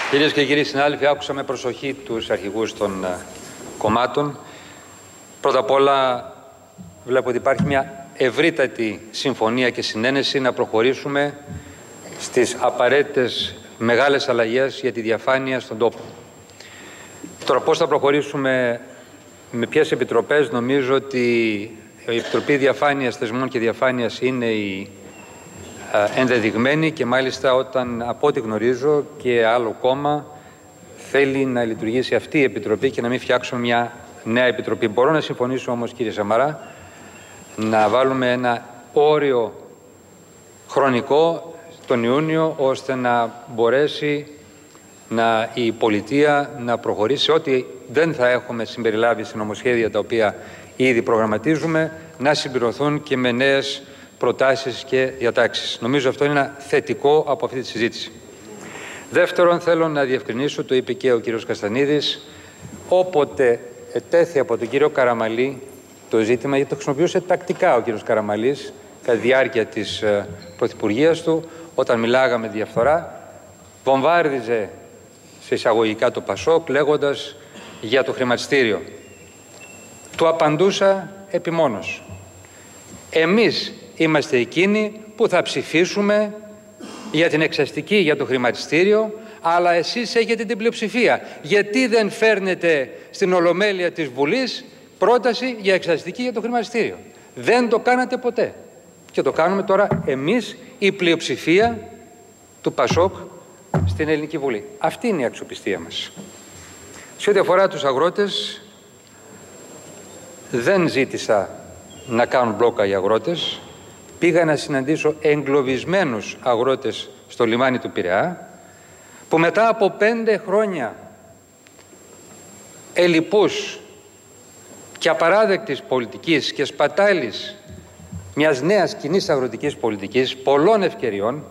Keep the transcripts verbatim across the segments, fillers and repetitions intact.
Κυρίες και κύριοι συνάδελφοι, άκουσα με προσοχή τους αρχηγούς των κομμάτων. Πρώτα απ' όλα βλέπω ότι υπάρχει μια ευρύτατη συμφωνία και συνένεση να προχωρήσουμε στις απαραίτητες μεγάλες αλλαγές για τη διαφάνεια στον τόπο. Τώρα πώς θα προχωρήσουμε, με ποιες επιτροπές? Νομίζω ότι η Επιτροπή Διαφάνειας Θεσμών και Διαφάνειας είναι η ενδεδειγμένη και μάλιστα όταν, από ό,τι γνωρίζω, και άλλο κόμμα θέλει να λειτουργήσει αυτή η Επιτροπή και να μην φτιάξουμε μια νέα Επιτροπή. Μπορώ να συμφωνήσω όμως, κύριε Σαμαρά, να βάλουμε ένα όριο χρονικό τον Ιούνιο, ώστε να μπορέσει να, η πολιτεία να προχωρήσει ό,τι δεν θα έχουμε συμπεριλάβει σε νομοσχέδια τα οποία ήδη προγραμματίζουμε, να συμπληρωθούν και με νέες προτάσεις και διατάξεις. Νομίζω αυτό είναι ένα θετικό από αυτή τη συζήτηση. Δεύτερον, θέλω να διευκρινίσω, το είπε και ο κύριος Καστανίδης, όποτε ετέθη από τον κύριο Καραμαλή το ζήτημα, γιατί το χρησιμοποιούσε τακτικά ο κύριος Καραμαλής κατά τη διάρκεια της uh, πρωθυπουργίας του, όταν μιλάγαμε διαφθορά, βομβάρδιζε σε εισαγωγικά το Πασόκ λέγοντας για το χρηματιστήριο. Του απαντούσα επιμόνως. Εμείς είμαστε εκείνοι που θα ψηφίσουμε για την εξαστική για το χρηματιστήριο, αλλά εσείς έχετε την πλειοψηφία. Γιατί δεν φέρνετε στην Ολομέλεια της Βουλής πρόταση για εξαστική για το χρηματιστήριο? Δεν το κάνατε ποτέ. Και το κάνουμε τώρα εμείς, η πλειοψηφία του Πασόκ στην Ελληνική Βουλή. Αυτή είναι η αξιοπιστία μας. Σε ό,τι αφορά τους αγρότες, δεν ζήτησα να κάνουν μπλόκα οι αγρότες. Πήγα να συναντήσω εγκλωβισμένους αγρότες στο λιμάνι του Πειραιά, που μετά από πέντε χρόνια ελλειπούς και απαράδεκτης πολιτικής και σπατάλης μιας νέας κοινής αγροτικής πολιτικής, πολλών ευκαιριών,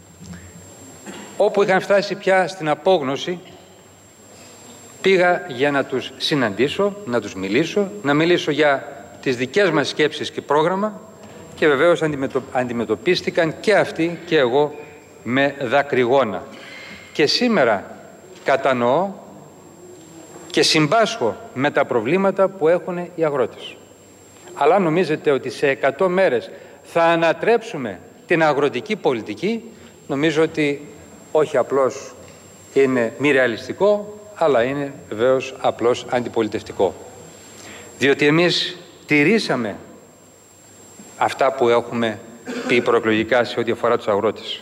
όπου είχαν φτάσει πια στην απόγνωση, πήγα για να τους συναντήσω, να τους μιλήσω, να μιλήσω για τις δικές μας σκέψεις και πρόγραμμα, και βεβαίως αντιμετωπίστηκαν και αυτοί και εγώ με δακρυγόνα. Και σήμερα κατανοώ και συμπάσχω με τα προβλήματα που έχουν οι αγρότες. Αλλά νομίζετε ότι σε εκατό μέρες θα ανατρέψουμε την αγροτική πολιτική? Νομίζω ότι όχι απλώς είναι μη ρεαλιστικό, αλλά είναι βεβαίως απλώς αντιπολιτευτικό. Διότι εμείς τηρήσαμε αυτά που έχουμε πει προεκλογικά σε ό,τι αφορά τους αγρότες.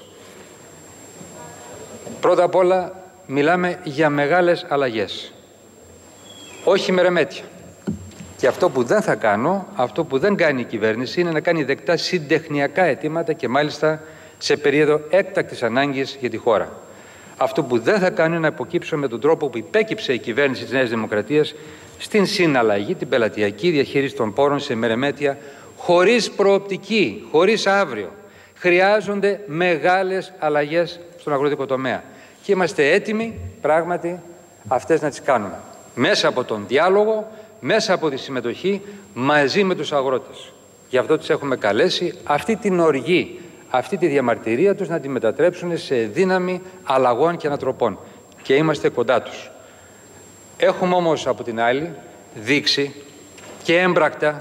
Πρώτα απ' όλα μιλάμε για μεγάλες αλλαγές, όχι μερεμέτια. Και αυτό που δεν θα κάνω, αυτό που δεν κάνει η κυβέρνηση, είναι να κάνει δεκτά συντεχνιακά αιτήματα και μάλιστα σε περίοδο έκτακτης ανάγκης για τη χώρα. Αυτό που δεν θα κάνω είναι να υποκύψω με τον τρόπο που υπέκυψε η κυβέρνηση της Νέας Δημοκρατίας στην συναλλαγή, την πελατειακή διαχείριση των πόρων σε μερεμέτια, χωρίς προοπτική, χωρίς αύριο. Χρειάζονται μεγάλες αλλαγές στον αγροτικό τομέα. Και είμαστε έτοιμοι πράγματι αυτές να τις κάνουμε. Μέσα από τον διάλογο, μέσα από τη συμμετοχή μαζί με τους αγρότες. Γι' αυτό τους έχουμε καλέσει αυτή την οργή, αυτή τη διαμαρτυρία τους να τη μετατρέψουν σε δύναμη αλλαγών και ανατροπών. Και είμαστε κοντά τους. Έχουμε όμως από την άλλη δείξει και έμπρακτα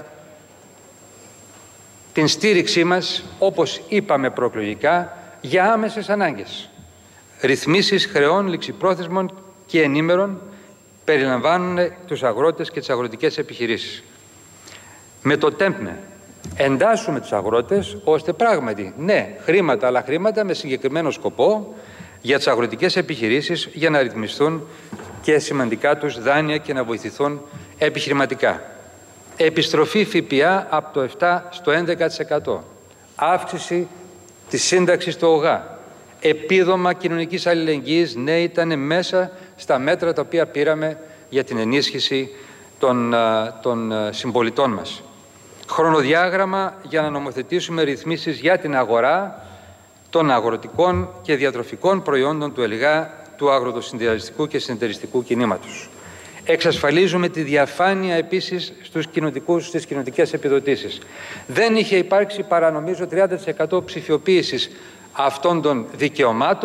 την στήριξή μας, όπως είπαμε προεκλογικά, για άμεσες ανάγκες. Ρυθμίσεις χρεών ληξιπρόθεσμων και ενήμερων περιλαμβάνουν τους αγρότες και τις αγροτικές επιχειρήσεις. Με το ΤΕΜΠΜΕ εντάσσουμε τους αγρότες, ώστε πράγματι, ναι, χρήματα, αλλά χρήματα με συγκεκριμένο σκοπό για τις αγροτικές επιχειρήσεις, για να ρυθμιστούν και σημαντικά τους δάνεια και να βοηθηθούν επιχειρηματικά. Επιστροφή ΦΠΑ από το επτά στο έντεκα τοις εκατό. Αύξηση της σύνταξης στο ΟΓΑ. Επίδομα κοινωνικής αλληλεγγύης, ναι, ήταν μέσα στα μέτρα τα οποία πήραμε για την ενίσχυση των, των συμπολιτών μας. Χρονοδιάγραμμα για να νομοθετήσουμε ρυθμίσεις για την αγορά των αγροτικών και διατροφικών προϊόντων του ΕΛΓΑ, του αγροτοσυνδικαλιστικού και συνεταιριστικού κινήματος. Εξασφαλίζουμε τη διαφάνεια επίσης στους κοινοτικούς, στις κοινοτικές επιδοτήσεις. Δεν είχε υπάρξει παρά νομίζω τριάντα τοις εκατό ψηφιοποίησης αυτών των δικαιωμάτων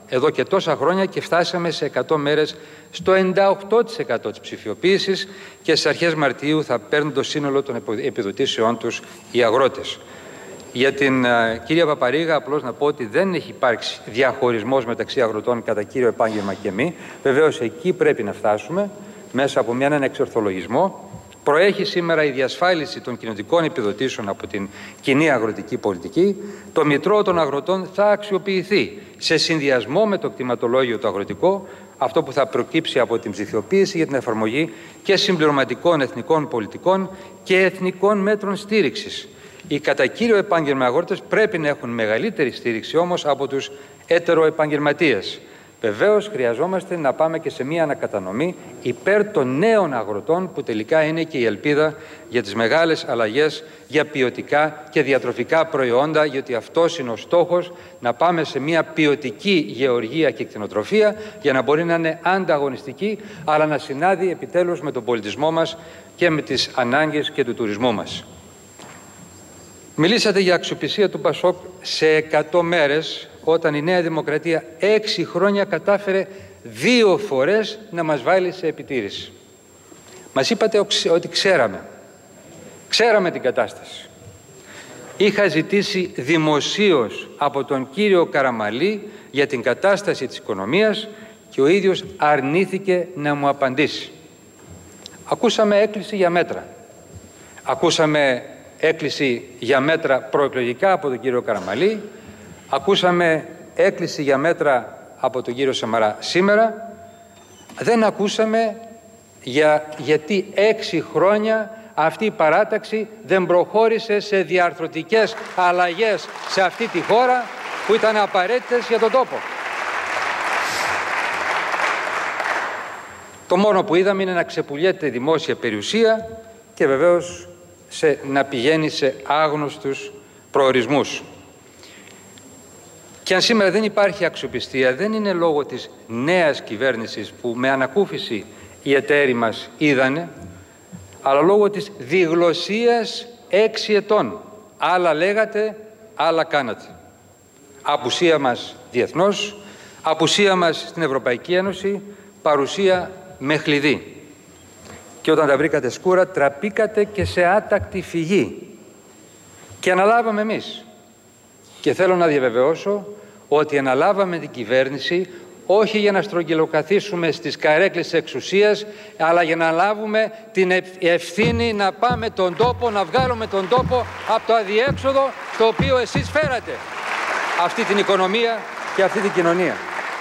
εδώ και τόσα χρόνια και φτάσαμε σε εκατό μέρες στο ενενήντα οκτώ τοις εκατό της ψηφιοποίησης και στις αρχές Μαρτίου θα παίρνουν το σύνολο των επιδοτήσεών τους οι αγρότες. Για την uh, κυρία Παπαρίγα, απλώς να πω ότι δεν έχει υπάρξει διαχωρισμός μεταξύ αγροτών κατά κύριο επάγγελμα και μη. Βεβαίως εκεί πρέπει να φτάσουμε μέσα από έναν εξορθολογισμό. Προέχει σήμερα η διασφάλιση των κοινοτικών επιδοτήσεων από την κοινή αγροτική πολιτική. Το μητρό των αγροτών θα αξιοποιηθεί σε συνδυασμό με το κτηματολόγιο το αγροτικό, αυτό που θα προκύψει από την ψηφιοποίηση για την εφαρμογή και συμπληρωματικών εθνικών πολιτικών και εθνικών μέτρων στήριξης. Οι κατά κύριο επάγγελμα αγρότες πρέπει να έχουν μεγαλύτερη στήριξη όμως από τους έτεροεπαγγελματίες. Βεβαίως χρειαζόμαστε να πάμε και σε μια ανακατανομή υπέρ των νέων αγροτών που τελικά είναι και η ελπίδα για τις μεγάλες αλλαγές για ποιοτικά και διατροφικά προϊόντα, γιατί αυτός είναι ο στόχος, να πάμε σε μια ποιοτική γεωργία και κτηνοτροφία για να μπορεί να είναι ανταγωνιστική, αλλά να συνάδει επιτέλους με τον πολιτισμό μας και με τις ανάγκες και του τουρισμού μας. Μιλήσατε για αξιοπιστία του Πασόκ σε εκατό μέρες, όταν η Νέα Δημοκρατία έξι χρόνια κατάφερε δύο φορές να μας βάλει σε επιτήρηση. Μας είπατε ότι ξέραμε. Ξέραμε την κατάσταση. Είχα ζητήσει δημοσίως από τον κύριο Καραμαλή για την κατάσταση της οικονομίας και ο ίδιος αρνήθηκε να μου απαντήσει. Ακούσαμε έκκληση για μέτρα. Ακούσαμε έκκληση για μέτρα προεκλογικά από τον κύριο Καραμαλή. Ακούσαμε έκκληση για μέτρα από τον κύριο Σαμαρά σήμερα. Δεν ακούσαμε για, γιατί έξι χρόνια αυτή η παράταξη δεν προχώρησε σε διαρθρωτικές αλλαγές σε αυτή τη χώρα που ήταν απαραίτητες για τον τόπο. Το μόνο που είδαμε είναι να ξεπουλιέται δημόσια περιουσία και βεβαίως σε, να πηγαίνει σε άγνωστους προορισμούς. Και αν σήμερα δεν υπάρχει αξιοπιστία, δεν είναι λόγω της νέας κυβέρνησης που με ανακούφιση οι εταίροι μας είδανε, αλλά λόγω της διγλωσσίας έξι ετών. Άλλα λέγατε, άλλα κάνατε. Απουσία μας διεθνώς, απουσία μας στην Ευρωπαϊκή Ένωση, παρουσία με χλειδί. Και όταν τα βρήκατε σκούρα, τραπήκατε και σε άτακτη φυγή. Και αναλάβαμε εμείς. Και θέλω να διαβεβαιώσω ότι αναλάβαμε την κυβέρνηση όχι για να στρογγυλοκαθίσουμε στις καρέκλες της εξουσίας, αλλά για να λάβουμε την ευθύνη να πάμε τον τόπο, να βγάλουμε τον τόπο από το αδιέξοδο στο οποίο εσείς φέρατε αυτή την οικονομία και αυτή την κοινωνία.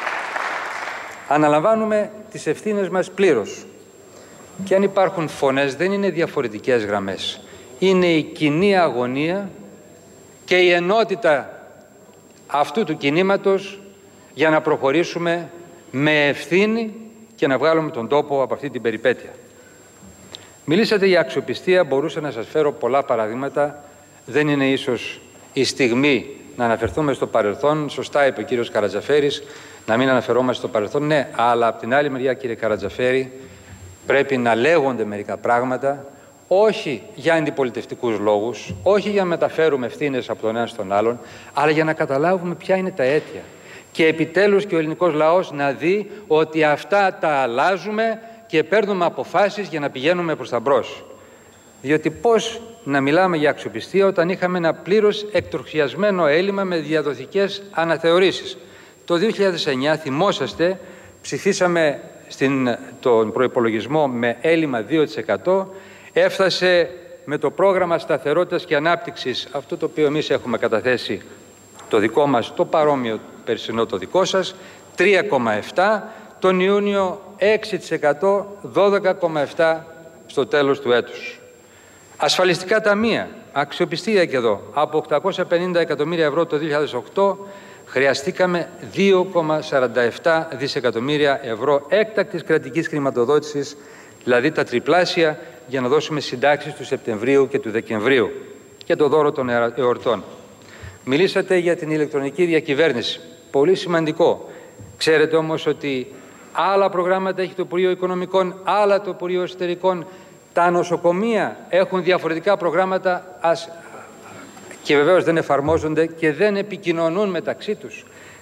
Αναλαμβάνουμε τις ευθύνες μας πλήρως. Και αν υπάρχουν φωνές, δεν είναι διαφορετικές γραμμές. Είναι η κοινή αγωνία και η ενότητα αυτού του κινήματος για να προχωρήσουμε με ευθύνη και να βγάλουμε τον τόπο από αυτή την περιπέτεια. Μιλήσατε για αξιοπιστία, μπορούσα να σας φέρω πολλά παραδείγματα. Δεν είναι ίσως η στιγμή να αναφερθούμε στο παρελθόν. Σωστά είπε ο κύριος Καρατζαφέρης, να μην αναφερόμαστε στο παρελθόν. Ναι, αλλά από την άλλη μεριά, κύριε Καρατζαφέρη, πρέπει να λέγονται μερικά πράγματα, όχι για αντιπολιτευτικούς λόγους, όχι για να μεταφέρουμε ευθύνες από τον ένα στον άλλον, αλλά για να καταλάβουμε ποια είναι τα αίτια. Και επιτέλους και ο ελληνικός λαός να δει ότι αυτά τα αλλάζουμε και παίρνουμε αποφάσεις για να πηγαίνουμε προς τα μπρος. Διότι πώς να μιλάμε για αξιοπιστία όταν είχαμε ένα πλήρως εκτροχιασμένο έλλειμμα με διαδοτικές αναθεωρήσεις. Το δύο χιλιάδες εννιά, θυμόσαστε, ψηφίσαμε στην, τον προϋπολογισμό με έλλειμμα δύο τοις εκατό, έφτασε με το πρόγραμμα σταθερότητας και ανάπτυξης, αυτό το οποίο εμείς έχουμε καταθέσει το δικό μας, το παρόμοιο περσινό το δικό σας, τρία κόμμα επτά, τον Ιούνιο έξι τοις εκατό, δώδεκα κόμμα επτά στο τέλος του έτους. Ασφαλιστικά ταμεία, αξιοπιστία και εδώ, από οκτακόσια πενήντα εκατομμύρια ευρώ το δύο χιλιάδες οκτώ, χρειαστήκαμε δύο κόμμα σαράντα επτά δισεκατομμύρια ευρώ έκτακτης κρατικής χρηματοδότησης, δηλαδή τα τριπλάσια, για να δώσουμε συντάξεις του Σεπτεμβρίου και του Δεκεμβρίου και το δώρο των εορτών. Μιλήσατε για την ηλεκτρονική διακυβέρνηση. Πολύ σημαντικό. Ξέρετε όμως ότι άλλα προγράμματα έχει το Υπουργείο Οικονομικών, άλλα το Υπουργείο Εσωτερικών. Τα νοσοκομεία έχουν διαφορετικά προγράμματα ας... και βεβαίως δεν εφαρμόζονται και δεν επικοινωνούν μεταξύ τους.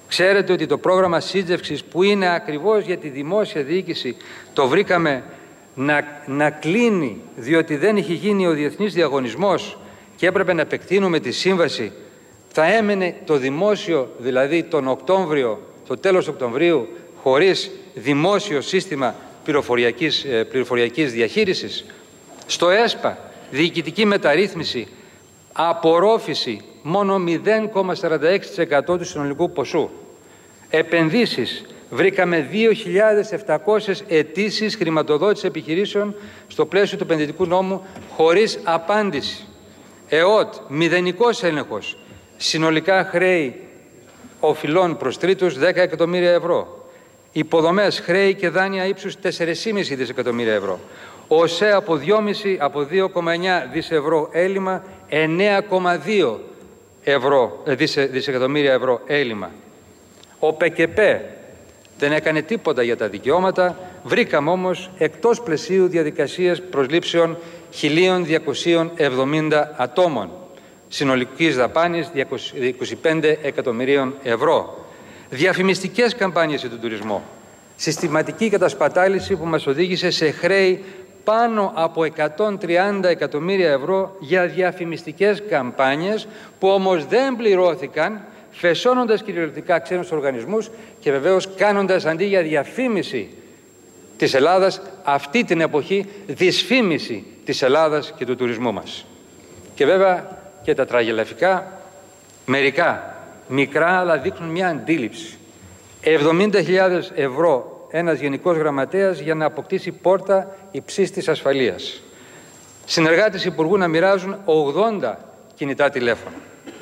Ξέρετε ότι το πρόγραμμα σύντζευξης, που είναι ακριβώς για τη δημόσια διοίκηση, το βρήκαμε να, να κλείνει, διότι δεν είχε γίνει ο διεθνής διαγωνισμός και έπρεπε να επεκτείνουμε τη σύμβαση. Θα έμενε το δημόσιο, δηλαδή τον Οκτώβριο, το τέλος Οκτωβρίου, χωρίς δημόσιο σύστημα πληροφοριακής, πληροφοριακής διαχείρισης. Στο ΕΣΠΑ, διοικητική μεταρρύθμιση, απορρόφηση μόνο μηδέν κόμμα σαράντα έξι τοις εκατό του συνολικού ποσού. Επενδύσεις, βρήκαμε δύο χιλιάδες επτακόσιες αιτήσεις χρηματοδότησης επιχειρήσεων στο πλαίσιο του επενδυτικού νόμου χωρίς απάντηση. ΕΟΤ, μηδενικός έλεγχος, συνολικά χρέη οφειλών προς τρίτους δέκα εκατομμύρια ευρώ. Υποδομές, χρέη και δάνεια ύψους τέσσερα κόμμα πέντε δισεκατομμύρια ευρώ. ΟΣΕ από δύο κόμμα εννέα δις ευρώ έλλειμμα, εννέα κόμμα δύο ευρώ, δισεκατομμύρια ευρώ έλλειμμα. Ο ΠΚΠ δεν έκανε τίποτα για τα δικαιώματα, βρήκαμε όμως εκτός πλαισίου διαδικασίας προσλήψεων χίλια διακόσια εβδομήντα ατόμων, συνολικής δαπάνης είκοσι πέντε εκατομμυρίων ευρώ. Διαφημιστικές καμπάνιες για τον τουρισμό, συστηματική κατασπατάληση που μας οδήγησε σε χρέη πάνω από εκατόν τριάντα εκατομμύρια ευρώ για διαφημιστικές καμπάνιες που όμως δεν πληρώθηκαν, φεσώνοντας κυριολεκτικά ξένους οργανισμούς και βεβαίως κάνοντας αντί για διαφήμιση της Ελλάδας αυτή την εποχή δυσφήμιση της Ελλάδας και του τουρισμού μας. Και βέβαια και τα τραγελαφικά, μερικά μικρά αλλά δείχνουν μια αντίληψη. εβδομήντα χιλιάδες ευρώ ένας γενικός γραμματέας για να αποκτήσει πόρτα υψής της ασφαλείας. Συνεργάτες υπουργού να μοιράζουν ογδόντα κινητά τηλέφωνα.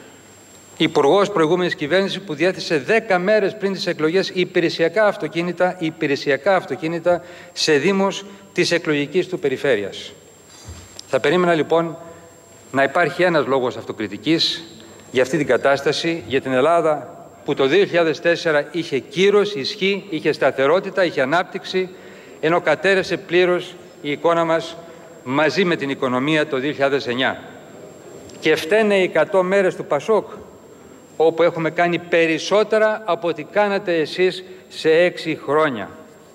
Υπουργός προηγούμενης κυβέρνησης που διέθεσε δέκα μέρες πριν τις εκλογές υπηρεσιακά αυτοκίνητα, υπηρεσιακά αυτοκίνητα σε δήμους της εκλογικής του περιφέρειας. Θα περίμενα λοιπόν να υπάρχει ένας λόγος αυτοκριτικής για αυτή την κατάσταση, για την Ελλάδα που το δύο χιλιάδες τέσσερα είχε κύρος, ισχύ, είχε σταθερότητα, είχε ανάπτυξη, ενώ κατέρευσε πλήρως η εικόνα μας μαζί με την οικονομία το δύο χιλιάδες εννιά. Και φταίνε οι εκατό μέρες του Πασόκ, όπου έχουμε κάνει περισσότερα από ό,τι κάνατε εσείς σε έξι χρόνια.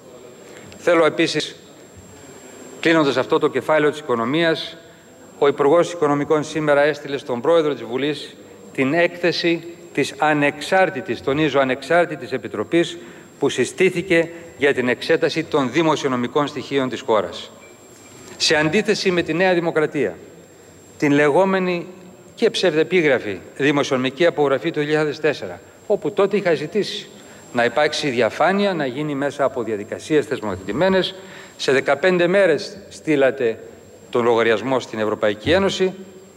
Θέλω επίσης, κλείνοντας αυτό το κεφάλαιο της οικονομίας, ο Υπουργός Οικονομικών σήμερα έστειλε στον Πρόεδρο της Βουλής την έκθεση της ανεξάρτητης, τονίζω ανεξάρτητης επιτροπής που συστήθηκε για την εξέταση των δημοσιονομικών στοιχείων της χώρας. Σε αντίθεση με τη Νέα Δημοκρατία, την λεγόμενη και ψευδεπίγραφη δημοσιονομική απογραφή του δύο χιλιάδες τέσσερα, όπου τότε είχα ζητήσει να υπάρξει διαφάνεια, να γίνει μέσα από διαδικασίες θεσμοθετημένες. Σε δεκαπέντε μέρες στείλατε τον λογαριασμό στην Ευρωπαϊκή Ένωση.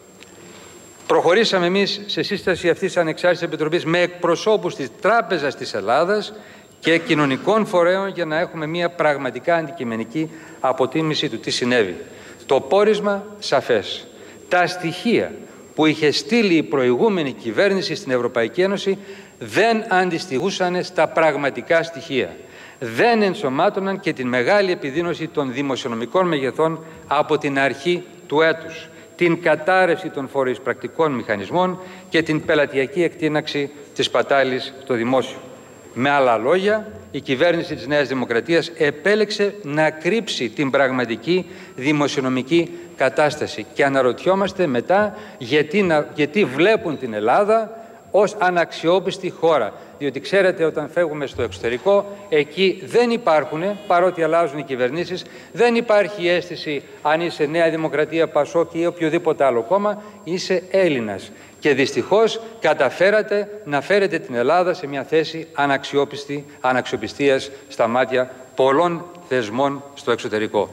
Προχωρήσαμε εμείς σε σύσταση αυτής της ανεξάρτητης επιτροπής με εκπροσώπους της Τράπεζας της Ελλάδας και κοινωνικών φορέων για να έχουμε μια πραγματικά αντικειμενική αποτίμηση του τι συνέβη. Το πόρισμα σαφές. Τα στοιχεία που είχε στείλει η προηγούμενη κυβέρνηση στην Ευρωπαϊκή Ένωση δεν αντιστοιχούσαν στα πραγματικά στοιχεία. Δεν ενσωμάτωναν και την μεγάλη επιδείνωση των δημοσιονομικών μεγεθών από την αρχή του έτους, την κατάρρευση των φοροεισπρακτικών μηχανισμών και την πελατειακή εκτείναξη της πατάλης στο δημόσιο. Με άλλα λόγια, η κυβέρνηση της Νέας Δημοκρατίας επέλεξε να κρύψει την πραγματική δημοσιονομική κατάσταση και αναρωτιόμαστε μετά γιατί, να, γιατί βλέπουν την Ελλάδα ως αναξιόπιστη χώρα. Διότι ξέρετε, όταν φεύγουμε στο εξωτερικό, εκεί δεν υπάρχουν, παρότι αλλάζουν οι κυβερνήσεις, δεν υπάρχει αίσθηση αν είσαι Νέα Δημοκρατία, Πασόκ ή οποιοδήποτε άλλο κόμμα, είσαι Έλληνας. Και δυστυχώς καταφέρατε να φέρετε την Ελλάδα σε μια θέση αναξιόπιστη, αναξιοπιστίας στα μάτια πολλών θεσμών στο εξωτερικό.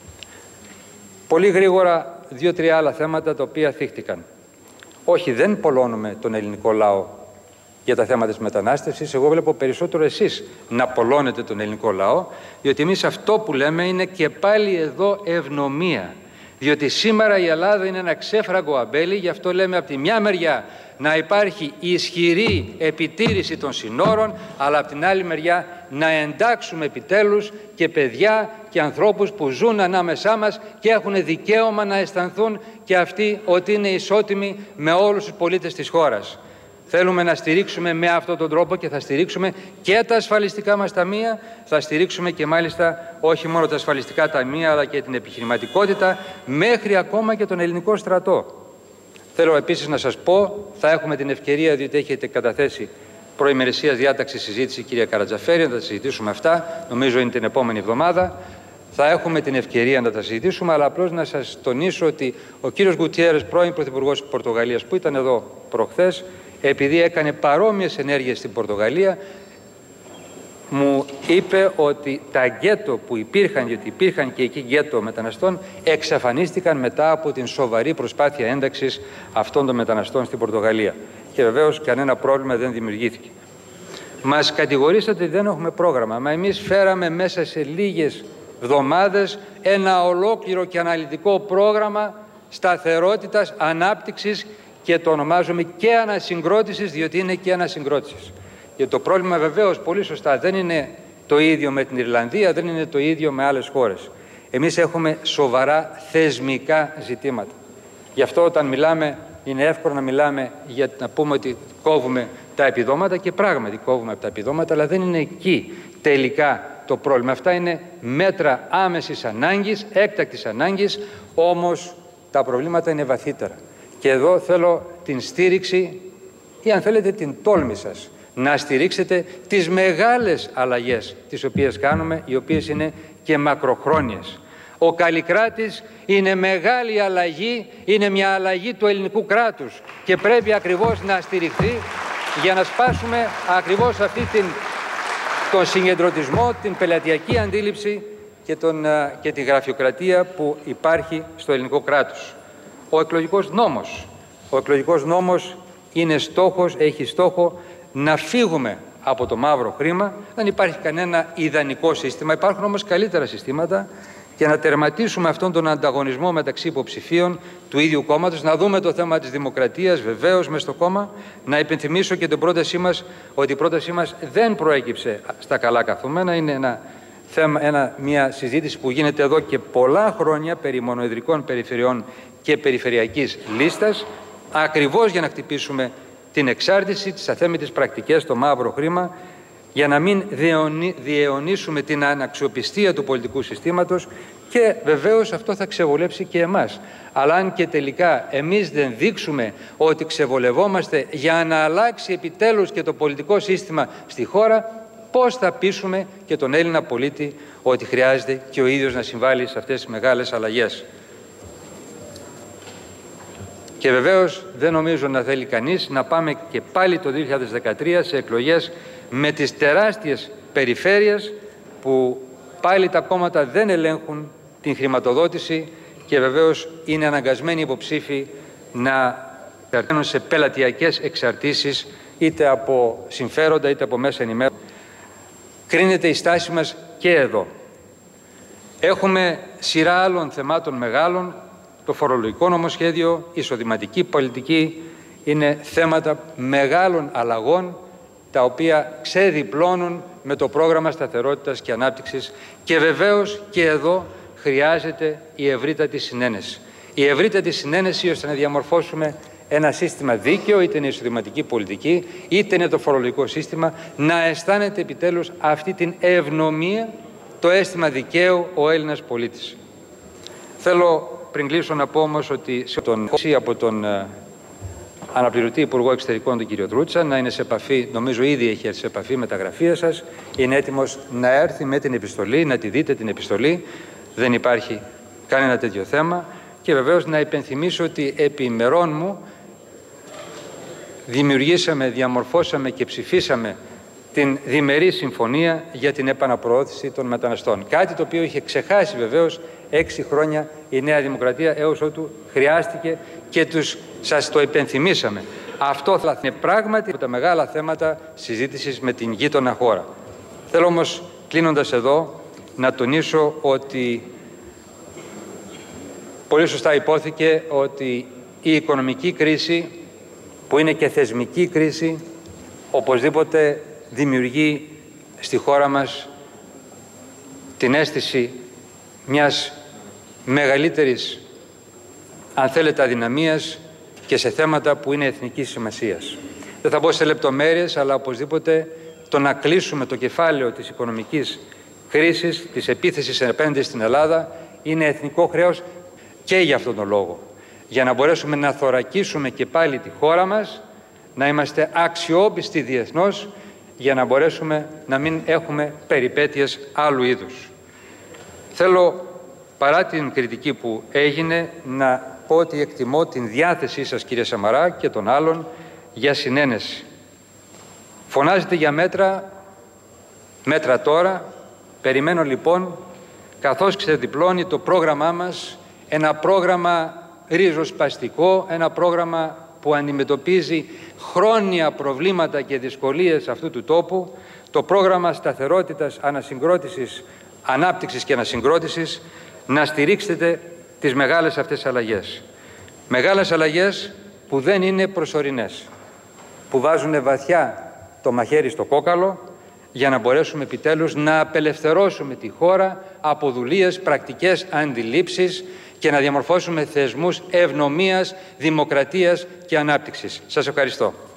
Πολύ γρήγορα δύο-τρία άλλα θέματα τα οποία θίχτηκαν. Όχι, δεν πολλώνουμε τον ελληνικό λαό για τα θέματα της μετανάστευσης. Εγώ βλέπω περισσότερο εσείς να πολλώνετε τον ελληνικό λαό, διότι εμείς αυτό που λέμε είναι και πάλι εδώ ευνομία. Διότι σήμερα η Ελλάδα είναι ένα ξέφραγκο αμπέλι, γι' αυτό λέμε από τη μια μεριά να υπάρχει ισχυρή επιτήρηση των συνόρων, αλλά από την άλλη μεριά να εντάξουμε επιτέλους και παιδιά και ανθρώπους που ζουν ανάμεσά μας και έχουν δικαίωμα να αισθανθούν και αυτοί ότι είναι ισότιμοι με όλους τους πολίτες της χώρας. Θέλουμε να στηρίξουμε με αυτόν τον τρόπο και θα στηρίξουμε και τα ασφαλιστικά μας ταμεία, θα στηρίξουμε και μάλιστα όχι μόνο τα ασφαλιστικά ταμεία αλλά και την επιχειρηματικότητα μέχρι ακόμα και τον ελληνικό στρατό. Θέλω επίσης να σας πω, θα έχουμε την ευκαιρία, διότι έχετε καταθέσει προημερησίας διάταξη συζήτηση, κυρία Καρατζαφέρη, να τα συζητήσουμε αυτά, νομίζω είναι την επόμενη εβδομάδα. Θα έχουμε την ευκαιρία να τα συζητήσουμε, αλλά απλώς να σας τονίσω ότι ο κύριος Γκουτιέρες, πρώην Πρωθυπουργός της Πορτογαλίας, που ήταν εδώ προχθές, επειδή έκανε παρόμοιες ενέργειες στην Πορτογαλία, μου είπε ότι τα γκέτο που υπήρχαν, γιατί υπήρχαν και εκεί γκέτο μεταναστών, εξαφανίστηκαν μετά από την σοβαρή προσπάθεια ένταξης αυτών των μεταναστών στην Πορτογαλία. Και βεβαίως κανένα πρόβλημα δεν δημιουργήθηκε. Μας κατηγορήσατε ότι δεν έχουμε πρόγραμμα, μα εμείς φέραμε μέσα σε λίγες εβδομάδες ένα ολόκληρο και αναλυτικό πρόγραμμα σταθερότητας, ανάπτυξης και το ονομάζουμε και ανασυγκρότησης, διότι είναι και ανασυγκρότησης. Και το πρόβλημα βεβαίως, πολύ σωστά, δεν είναι το ίδιο με την Ιρλανδία, δεν είναι το ίδιο με άλλες χώρες. Εμείς έχουμε σοβαρά θεσμικά ζητήματα. Γι' αυτό όταν μιλάμε, είναι εύκολο να μιλάμε για να πούμε ότι κόβουμε τα επιδόματα και πράγματι κόβουμε από τα επιδόματα, αλλά δεν είναι εκεί τελικά το πρόβλημα. Αυτά είναι μέτρα άμεσης ανάγκης, έκτακτης ανάγκης, όμως τα προβλήματα είναι βαθύτερα. Και εδώ θέλω την στήριξη ή αν θέλετε την τόλμη σας να στηρίξετε τις μεγάλες αλλαγές τις οποίες κάνουμε, οι οποίες είναι και μακροχρόνιες. Ο Καλλικράτης είναι μεγάλη αλλαγή, είναι μια αλλαγή του ελληνικού κράτους και πρέπει ακριβώς να στηριχθεί για να σπάσουμε ακριβώς αυτή την, τον συγκεντρωτισμό, την πελατειακή αντίληψη και, τον, και τη γραφειοκρατία που υπάρχει στο ελληνικό κράτος. Ο εκλογικός νόμος. Ο εκλογικός νόμος είναι στόχος, έχει στόχο να φύγουμε από το μαύρο χρήμα. Δεν υπάρχει κανένα ιδανικό σύστημα, υπάρχουν όμως καλύτερα συστήματα και να τερματίσουμε αυτόν τον ανταγωνισμό μεταξύ υποψηφίων του ίδιου κόμματος, να δούμε το θέμα της δημοκρατίας βεβαίως μες στο κόμμα. Να υπενθυμίσω και την πρότασή μας ότι η πρότασή μας δεν προέκυψε στα καλά καθούμενα, είναι ένα θέμα, ένα, μια συζήτηση που γίνεται εδώ και πολλά χρόνια περί μονοεδρικών περιφερειών και περιφερειακής λίστας, ακριβώς για να χτυπήσουμε την εξάρτηση, τις αθέμητες πρακτικές, το μαύρο χρήμα, για να μην διαιωνίσουμε την αναξιοπιστία του πολιτικού συστήματος και βεβαίως αυτό θα ξεβολέψει και εμάς. Αλλά αν και τελικά εμείς δεν δείξουμε ότι ξεβολευόμαστε για να αλλάξει επιτέλους και το πολιτικό σύστημα στη χώρα, πώς θα πείσουμε και τον Έλληνα πολίτη ότι χρειάζεται και ο ίδιος να συμβάλλει σε αυτές τις μεγάλες αλλαγές. Και βεβαίως δεν νομίζω να θέλει κανείς να πάμε και πάλι το δύο χιλιάδες δεκατρία σε εκλογές με τις τεράστιες περιφέρειες που πάλι τα κόμματα δεν ελέγχουν την χρηματοδότηση και βεβαίως είναι αναγκασμένοι υποψήφοι να περνούν σε πελατειακές εξαρτήσεις είτε από συμφέροντα είτε από μέσα ενημέρωσης. Κρίνεται η στάση μας και εδώ. Έχουμε σειρά άλλων θεμάτων μεγάλων. Το φορολογικό νομοσχέδιο, η εισοδηματική πολιτική είναι θέματα μεγάλων αλλαγών τα οποία ξεδιπλώνουν με το πρόγραμμα σταθερότητας και ανάπτυξης και βεβαίως και εδώ χρειάζεται η ευρύτατη συνένεση. Η ευρύτατη συνένεση ώστε να διαμορφώσουμε ένα σύστημα δίκαιο, είτε είναι η εισοδηματική πολιτική, είτε είναι το φορολογικό σύστημα, να αισθάνεται επιτέλους αυτή την ευνομία, το αίσθημα δικαίου ο Έλληνας πολίτης. Θέλω πριν κλείσω να πω όμως ότι σε τον από τον ε, αναπληρωτή Υπουργό Εξωτερικών τον κύριο Τρούτσα να είναι σε επαφή, νομίζω ήδη έχει έρθει σε επαφή με τα γραφεία σας, είναι έτοιμος να έρθει με την επιστολή, να τη δείτε την επιστολή, δεν υπάρχει κανένα τέτοιο θέμα και βεβαίως να υπενθυμίσω ότι επί ημερών μου δημιουργήσαμε, διαμορφώσαμε και ψηφίσαμε την διμερή συμφωνία για την επαναπροώθηση των μεταναστών. Κάτι το οποίο είχε ξεχάσει βεβαίως έξι χρόνια η Νέα Δημοκρατία έως ότου χρειάστηκε και τους σας το υπενθυμίσαμε. Αυτό θα είναι πράγματι από τα μεγάλα θέματα συζήτησης με την γείτονα χώρα. Θέλω όμως κλείνοντας εδώ να τονίσω ότι πολύ σωστά υπόθηκε ότι η οικονομική κρίση που είναι και θεσμική κρίση οπωσδήποτε δημιουργεί στη χώρα μας την αίσθηση μιας μεγαλύτερης, αν θέλετε, αδυναμίας και σε θέματα που είναι εθνικής σημασίας. Δεν θα μπω σε λεπτομέρειες, αλλά οπωσδήποτε το να κλείσουμε το κεφάλαιο της οικονομικής κρίσης, της επίθεσης απέναντι στην Ελλάδα, είναι εθνικό χρέος και για αυτόν τον λόγο. Για να μπορέσουμε να θωρακίσουμε και πάλι τη χώρα μας, να είμαστε αξιόπιστοι διεθνώς, για να μπορέσουμε να μην έχουμε περιπέτειες άλλου είδους. Θέλω, παρά την κριτική που έγινε, να πω ότι εκτιμώ την διάθεσή σας, κύριε Σαμαρά, και των άλλων για συνένεση. Φωνάζετε για μέτρα, μέτρα τώρα. Περιμένω λοιπόν, καθώς ξεδιπλώνει το πρόγραμμά μας, ένα πρόγραμμα ριζοσπαστικό, ένα πρόγραμμα που αντιμετωπίζει χρόνια προβλήματα και δυσκολίες αυτού του τόπου, το πρόγραμμα σταθερότητας, ανασυγκρότησης, ανάπτυξης και ανασυγκρότησης, να στηρίξετε τις μεγάλες αυτές αλλαγές. Μεγάλες αλλαγές που δεν είναι προσωρινές, που βάζουν βαθιά το μαχαίρι στο κόκαλο, για να μπορέσουμε επιτέλους να απελευθερώσουμε τη χώρα από δουλείες, πρακτικές αντιλήψεις και να διαμορφώσουμε θεσμούς ευνομίας, δημοκρατίας και ανάπτυξης. Σας ευχαριστώ.